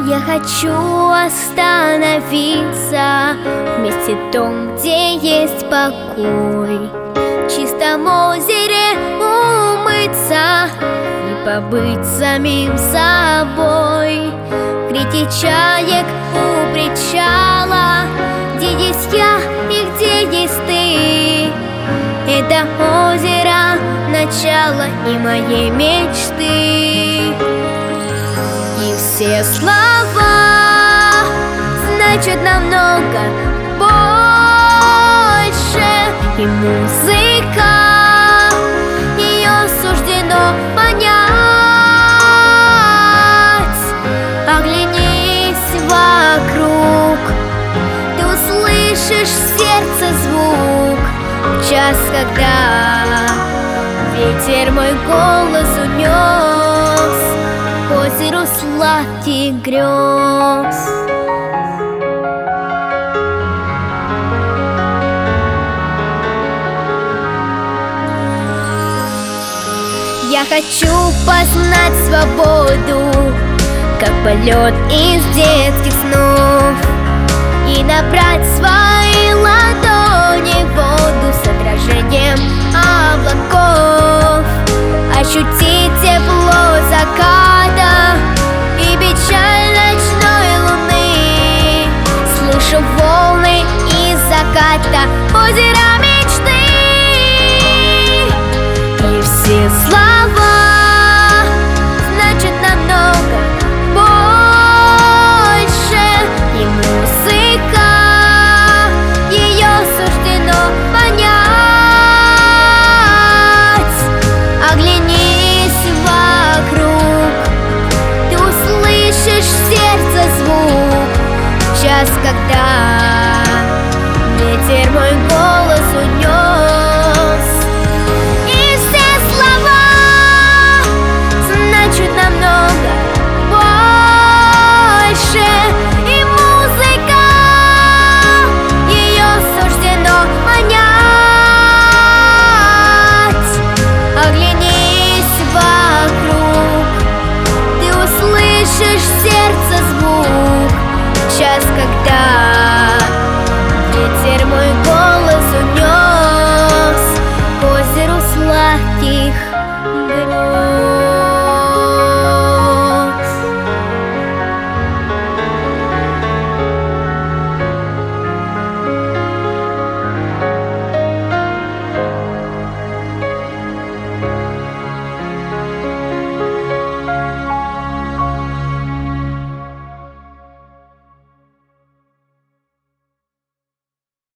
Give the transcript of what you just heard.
Я хочу остановиться в месте том, где есть покой, в чистом озере умыться и побыть самим собой, в крики чаек у причала, где есть я и где есть ты. Это озеро — начало и моей мечты. И все слова значат намного больше, и музыка, ее суждено понять. Оглянись вокруг, ты услышишь в сердце звук. Час, когда ветер мой голос унес к озеру сладких грез. Я хочу познать свободу, как полет из детских снов, и набрать свои ладони воду с отражением облаков, ощутить тепло заката и печаль ночной луны. Слышу волны из заката озера мечты. И все слова значат намного больше, и музыка, ее суждено понять. Оглянись вокруг, ты услышишь в сердце звук. Час, когда ветер мой голос